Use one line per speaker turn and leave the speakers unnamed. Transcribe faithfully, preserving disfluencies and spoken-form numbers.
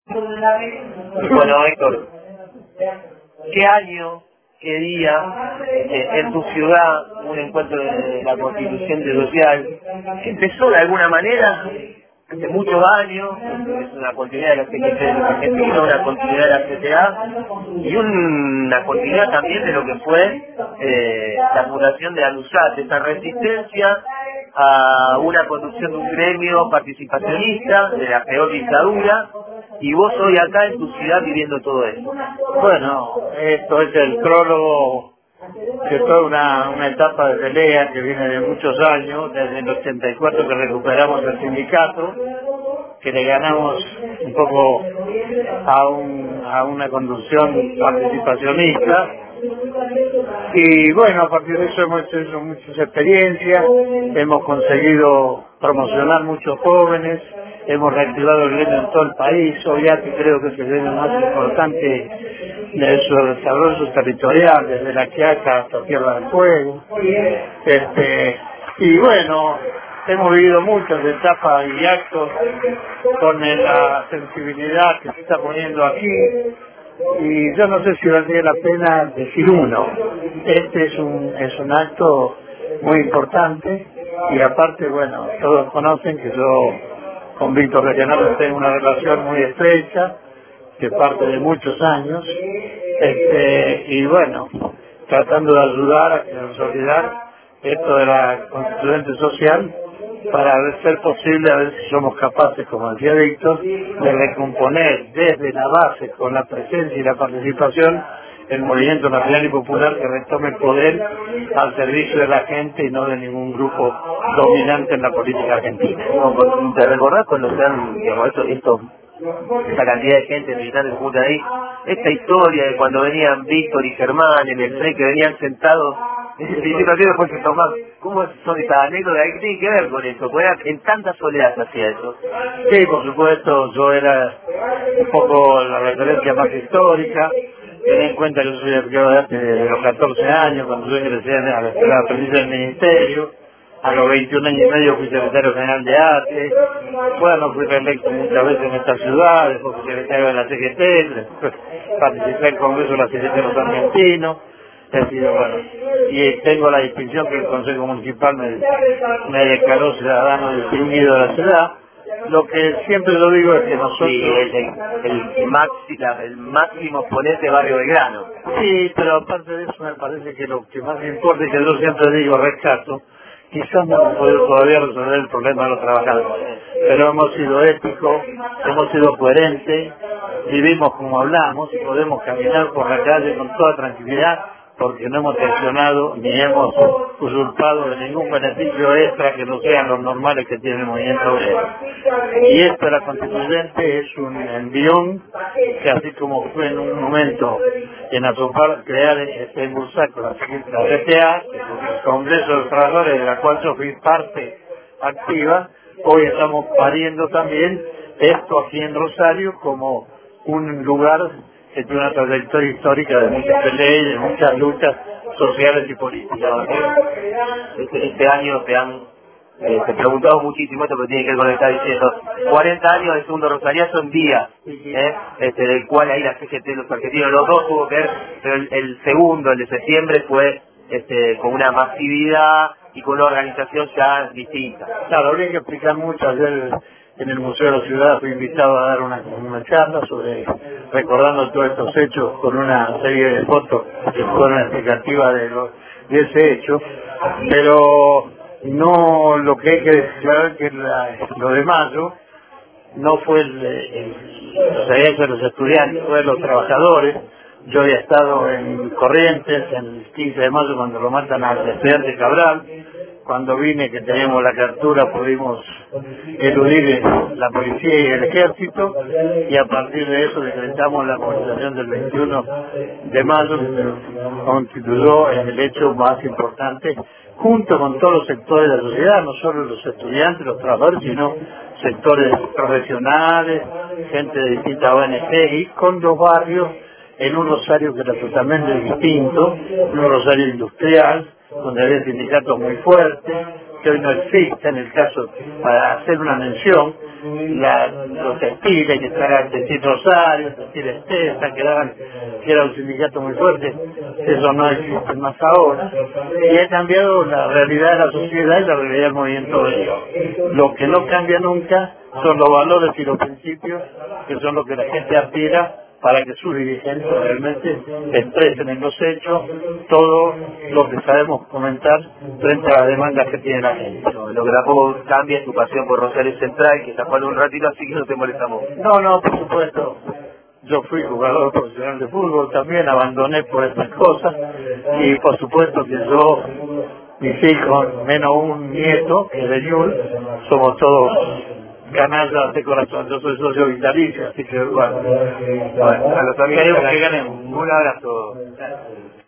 Bueno, Héctor, ¿qué año, qué día, eh, en tu ciudad, un encuentro de la Constituyente Social, que empezó de alguna manera, hace muchos años, es una continuidad de la C G T de los argentinos, una continuidad de la C T A, y un- una continuidad también de lo que fue eh, la fundación de ANUSAT, esa resistencia a una conducción de un gremio participacionista, de la peor dictadura, y vos hoy acá en tu ciudad viviendo todo eso.
Bueno, esto es el prólogo de toda una, una etapa de pelea que viene de muchos años, desde el ochenta y cuatro que recuperamos el sindicato, que le ganamos un poco a, un, a una conducción participacionista. Y bueno, a partir de eso hemos hecho muchas experiencias, hemos conseguido promocionar muchos jóvenes, hemos reactivado el gremio en todo el país. Hoy ya que creo que es el gremio más importante de su desarrollo territorial, desde La Quiaca hasta Tierra del Fuego. Este, y bueno, hemos vivido muchas etapas y actos con la sensibilidad que se está poniendo aquí. Y yo no sé si valdría la pena decir uno. Este es un, es un acto muy importante y aparte, bueno, todos conocen que yo con Víctor Regional tengo una relación muy estrecha, que parte de muchos años, este, y bueno, tratando de ayudar a consolidar esto de la constituyente social para ver ser posible, a ver si somos capaces, como decía Víctor, de recomponer desde la base, con la presencia y la participación, el movimiento nacional y popular que retome el poder al servicio de la gente y no de ningún grupo dominante en la política argentina.
No, ¿te recordás cuando se han, digamos, esto, esto, esta cantidad de gente militante que junta ahí, esta historia de cuando venían Víctor y Germán en el tren, que venían sentados en el principio y después se tomaban? ¿Cómo son estas anécdotas? ¿Qué tiene que ver con eso? Porque era- en tanta soledad se hacía eso.
Sí, por supuesto, yo era un poco la referencia más histórica. Ten en cuenta que yo soy arqueólogo de arte desde los catorce años, cuando yo ingresé a la escuela de aprendiz del ministerio. A los veintiún años y medio fui secretario general de arte. Bueno, fui reelecto muchas veces en esta ciudad, después fui secretario de la C G T, después participé en el Congreso de la C G T de los Argentinos. He sido, bueno, y tengo la distinción que el Consejo Municipal me, me declaró ciudadano distinguido de la ciudad. Lo que siempre lo digo es que nosotros...
Sí, el, el, el, maxi, la- el máximo exponente de Barrio Belgrano.
Sí, pero aparte de eso me parece que lo que más importa y que yo siempre digo, rescato, quizás no hemos podido todavía resolver el problema de los trabajadores, pero hemos sido éticos, hemos sido coherentes, vivimos como hablamos y podemos caminar por la calle con toda tranquilidad porque no hemos tensionado ni hemos usurpado de ningún beneficio extra que no sean los normales que tiene el movimiento obrero. Y esto de la constituyente es un envión que, así como fue en un momento en Azopar crear este Bursaco, la C T A, el Congreso de los Trabajadores, de la cual yo fui parte activa, hoy estamos pariendo también esto aquí en Rosario como un lugar que tiene una trayectoria histórica de muchas peleas, de muchas luchas sociales y políticas.
Este, este año te han eh, te preguntado muchísimo esto, pero tiene que ver con lo que está diciendo. cuarenta años de segundo rosariazo en días, ¿eh? este, del cual ahí la C G T de los argentinos, los dos tuvo que ver, pero el, el segundo, el de septiembre, fue este, con una masividad y con una organización ya distinta.
Claro, habría que explicar mucho. Ayer en el Museo de la Ciudad fui invitado a dar una, una charla sobre, recordando todos estos hechos con una serie de fotos que fueron explicativas de, lo, de ese hecho, pero no, lo que hay que declarar que la, lo de mayo no fue el, el, los de los estudiantes, fue de los trabajadores. Yo había estado en Corrientes el quince de mayo cuando lo matan al estudiante Cabral. Cuando vine, que teníamos la captura, pudimos eludir la policía y el ejército, y a partir de eso decretamos la movilización del veintiuno de mayo, que se constituyó en el hecho más importante, junto con todos los sectores de la sociedad, no solo los estudiantes, los trabajadores, sino sectores profesionales, gente de distintas O N G, y con los barrios en un Rosario que era totalmente distinto, en un Rosario industrial, donde había sindicatos muy fuertes, que hoy no existe, en el caso, para hacer una mención, la, los textiles que estaban Textil Rosario, Textil Estesa, que, daban, que era un sindicato muy fuerte, eso no existe más ahora, y ha cambiado la realidad de la sociedad y la realidad del movimiento de ellos. Lo que no cambia nunca son los valores y los principios, que son lo que la gente aspira para que sus dirigentes realmente expresen en los hechos todo lo que sabemos comentar frente a las demandas que tiene la gente.
No, lo que tampoco cambia es tu pasión por Rosario Central, que está jugando un ratito, así que no te molestamos.
No, no, por supuesto. Yo fui jugador profesional de fútbol también, abandoné por estas cosas y por supuesto que yo, mis hijos, menos un nieto, que es de Ñul, somos todos canallas de corazón. Yo soy socio vitalicio, así que bueno,
Bueno, a los amigos
queremos que ganemos.
un abrazo.